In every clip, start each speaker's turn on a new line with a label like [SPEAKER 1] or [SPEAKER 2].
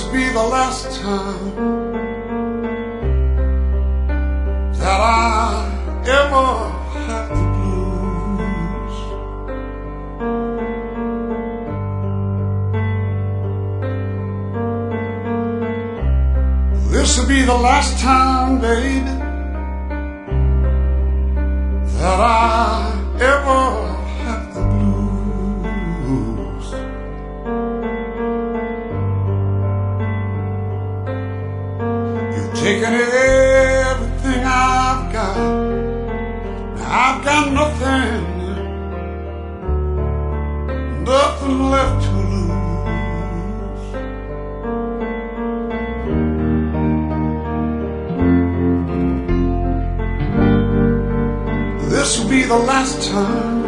[SPEAKER 1] will be the last time that I ever have the blues. This will be the last time, baby, that I ever have the blues. You've taken everything I've got. Now I've got nothing left to lose. This will be the last time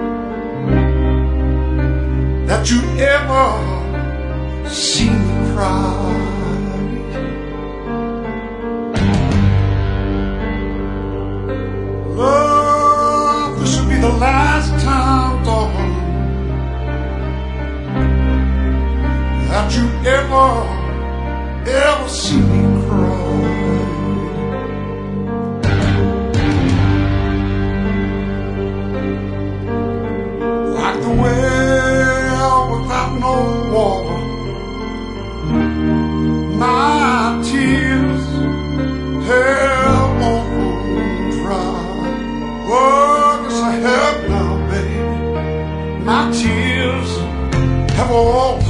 [SPEAKER 1] that you ever see me cry. Love, this will be the last time, darling, that you ever see me cry. Like the well without no water, my tears have all run dry. Oh, yes I have now, baby. My tears have all run dry.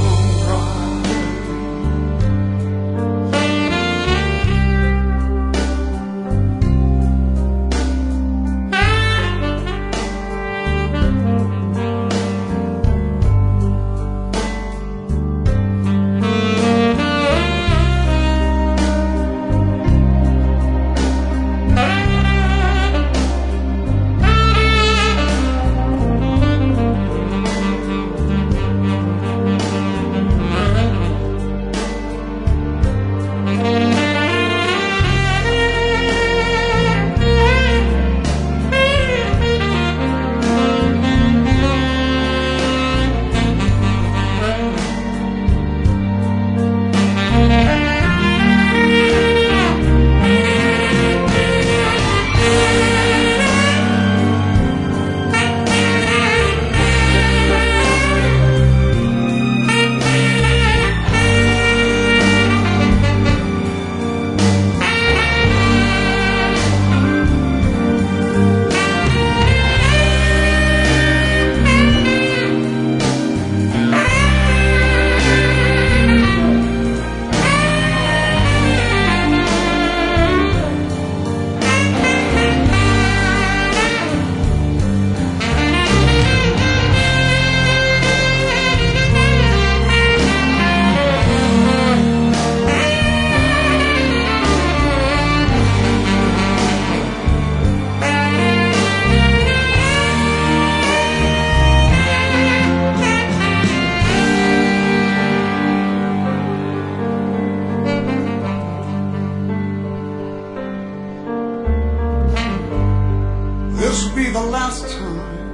[SPEAKER 1] This will be the last time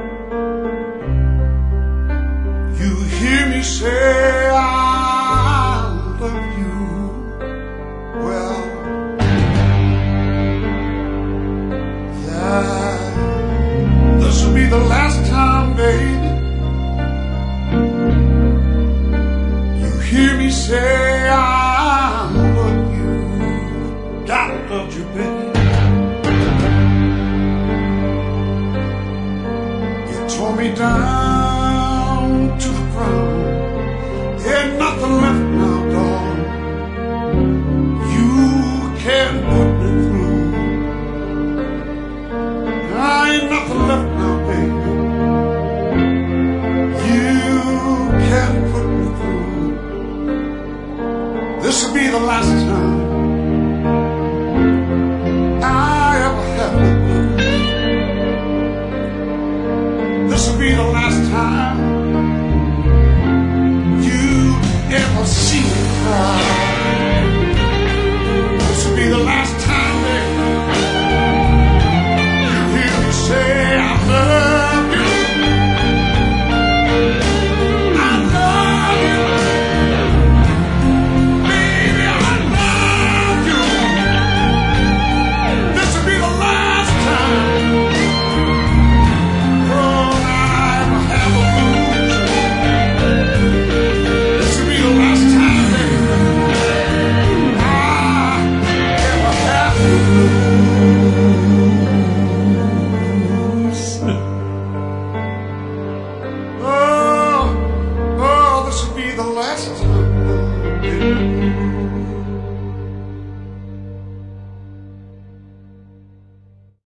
[SPEAKER 1] you hear me say I love you. Well, this will be the last time, baby, you hear me say I love you. Gotta love you, baby. Tore me down.